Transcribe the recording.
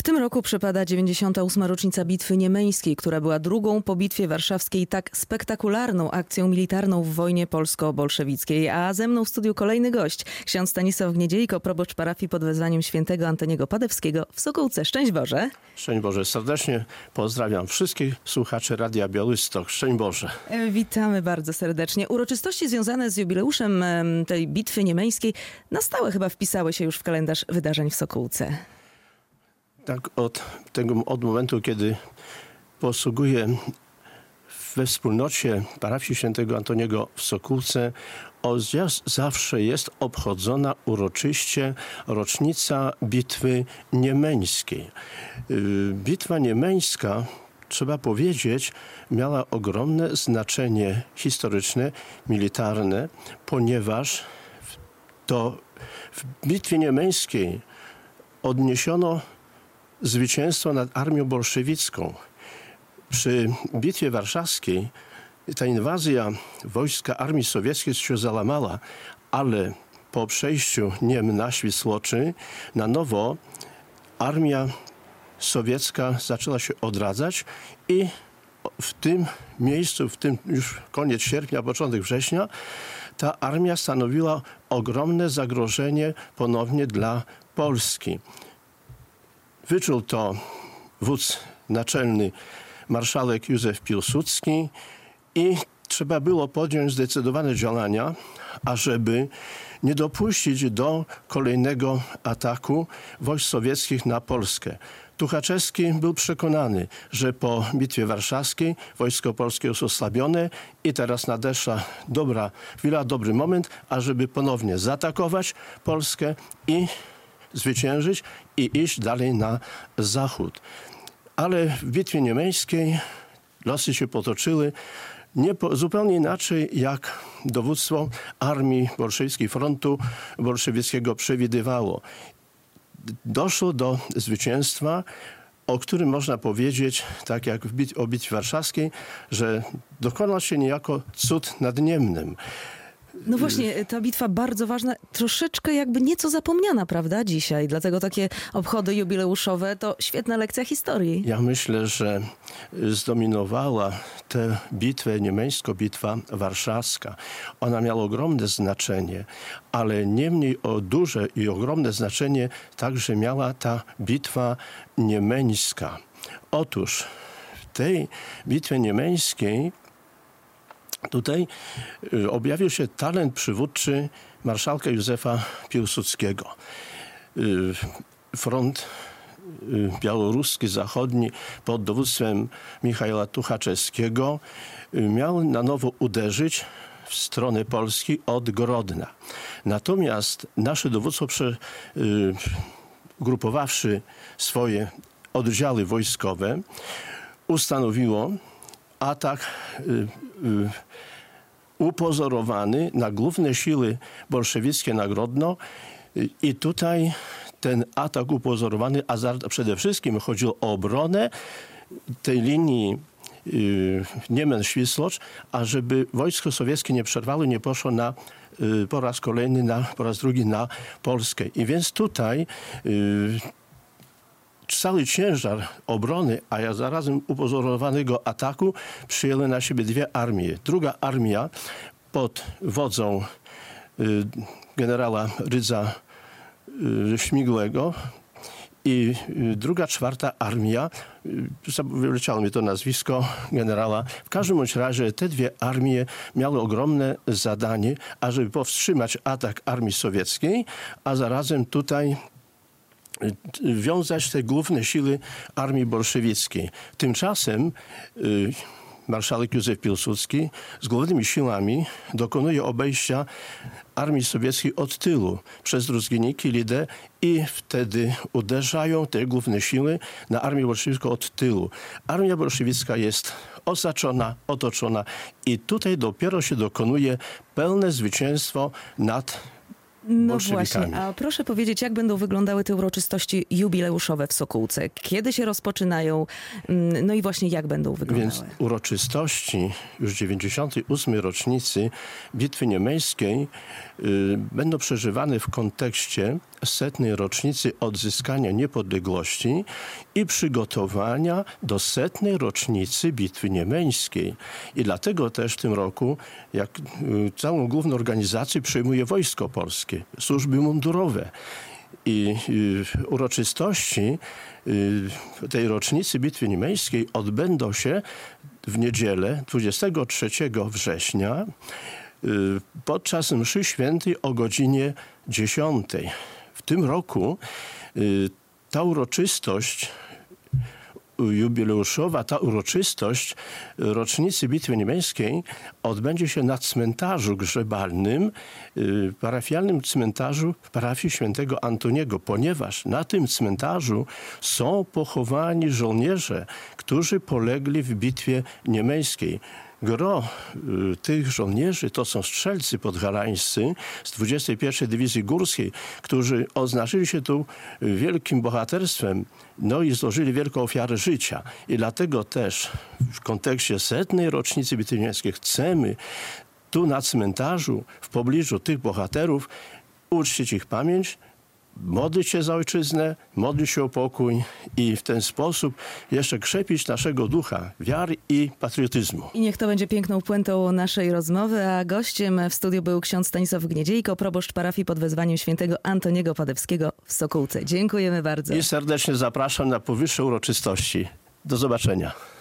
tym roku przypada 98. rocznica Bitwy Niemeńskiej, która była drugą po Bitwie Warszawskiej tak spektakularną akcją militarną w wojnie polsko-bolszewickiej. A ze mną w studiu kolejny gość, ksiądz Stanisław Gniedziejko, proboszcz parafii pod wezwaniem świętego Antoniego Padewskiego w Sokółce. Szczęść Boże. Szczęść Boże. Serdecznie pozdrawiam wszystkich słuchaczy Radia Białystok. Szczęść Boże. Witamy bardzo serdecznie. Uroczystości związane z jubileuszem tej Bitwy Niemeńskiej na stałe chyba wpisały się już w kalendarz wydarzeń w Sokółce. Tak od momentu, kiedy posługuję we wspólnocie parafii świętego Antoniego w Sokółce, zawsze jest obchodzona uroczyście rocznica Bitwy Niemeńskiej. Bitwa Niemeńska, trzeba powiedzieć, miała ogromne znaczenie historyczne, militarne, ponieważ w Bitwie Niemeńskiej odniesiono zwycięstwo nad armią bolszewicką. Przy Bitwie Warszawskiej ta inwazja wojska armii sowieckiej się załamała, ale po przejściu Niem na Świsłoczy na nowo armia sowiecka zaczęła się odradzać i w tym miejscu, w tym już koniec sierpnia, początek września, ta armia stanowiła ogromne zagrożenie ponownie dla Polski. Wyczuł to wódz naczelny marszałek Józef Piłsudski i trzeba było podjąć zdecydowane działania, ażeby nie dopuścić do kolejnego ataku wojsk sowieckich na Polskę. Tuchaczewski był przekonany, że po Bitwie Warszawskiej wojsko polskie jest osłabione i teraz nadeszła dobra chwila, dobry moment, ażeby ponownie zaatakować Polskę i zwyciężyć i iść dalej na zachód. Ale w Bitwie Niemeńskiej losy się potoczyły zupełnie inaczej, jak dowództwo armii bolszewickiej, frontu bolszewickiego przewidywało. Doszło do zwycięstwa, o którym można powiedzieć, tak jak o Bitwie Warszawskiej, że dokonał się niejako cud nad Niemnem. No właśnie, ta bitwa bardzo ważna, troszeczkę jakby nieco zapomniana, prawda, dzisiaj. Dlatego takie obchody jubileuszowe to świetna lekcja historii. Ja myślę, że zdominowała tę bitwę niemeńską, bitwa warszawska. Ona miała ogromne znaczenie, ale niemniej duże i ogromne znaczenie także miała ta bitwa niemeńska. Otóż w tej bitwie niemeńskiej tutaj objawił się talent przywódczy marszałka Józefa Piłsudskiego. Front białoruski, zachodni pod dowództwem Michała Tuchaczewskiego miał na nowo uderzyć w stronę Polski od Grodna. Natomiast nasze dowództwo, grupowawszy swoje oddziały wojskowe, ustanowiło atak upozorowany na główne siły bolszewickie na Grodno i tutaj ten atak upozorowany, a przede wszystkim chodziło o obronę tej linii Niemen-Świslocz, ażeby wojsko sowieckie nie przerwało, nie poszło po raz kolejny, po raz drugi na Polskę. I więc tutaj cały ciężar obrony, a zarazem upozorowanego ataku przyjęły na siebie dwie armie. Druga armia pod wodzą generała Rydza Śmigłego i druga, czwarta armia, wyleciało mi to nazwisko generała. W każdym bądź razie te dwie armie miały ogromne zadanie, ażeby powstrzymać atak armii sowieckiej, a zarazem tutaj wiązać te główne siły armii bolszewickiej. Tymczasem marszałek Józef Piłsudski z głównymi siłami dokonuje obejścia armii sowieckiej od tyłu przez Druzginiki, Lidę i wtedy uderzają te główne siły na armię bolszewicką od tyłu. Armia bolszewicka jest osaczona, otoczona i tutaj dopiero się dokonuje pełne zwycięstwo nad No właśnie, a proszę powiedzieć, jak będą wyglądały te uroczystości jubileuszowe w Sokółce? Kiedy się rozpoczynają? No i właśnie jak będą wyglądały? Więc uroczystości już 98. rocznicy Bitwy Niemeńskiej będą przeżywane w kontekście 100. rocznicy odzyskania niepodległości i przygotowania do 100. rocznicy Bitwy Niemeńskiej. I dlatego też w tym roku, jak całą główną organizację przyjmuje Wojsko Polskie, służby mundurowe. I uroczystości tej rocznicy Bitwy Niemeńskiej odbędą się w niedzielę 23 września podczas mszy świętej o godzinie 10. W tym roku ta uroczystość jubileuszowa, ta uroczystość rocznicy Bitwy Niemieckiej odbędzie się na cmentarzu grzebalnym, parafialnym cmentarzu w parafii świętego Antoniego, ponieważ na tym cmentarzu są pochowani żołnierze, którzy polegli w Bitwie Niemieckiej. Gro tych żołnierzy to są strzelcy podhalańscy z 21. Dywizji Górskiej, którzy odznaczyli się tu wielkim bohaterstwem, no i złożyli wielką ofiarę życia. I dlatego też w kontekście 100. rocznicy Bitwy Niemieckiej chcemy tu na cmentarzu, w pobliżu tych bohaterów, uczcić ich pamięć, modlić się za ojczyznę, modlić się o pokój i w ten sposób jeszcze krzepić naszego ducha, wiary i patriotyzmu. I niech to będzie piękną puentą naszej rozmowy, a gościem w studiu był ksiądz Stanisław Gniedziejko, proboszcz parafii pod wezwaniem świętego Antoniego Padewskiego w Sokółce. Dziękujemy bardzo. I serdecznie zapraszam na powyższe uroczystości. Do zobaczenia.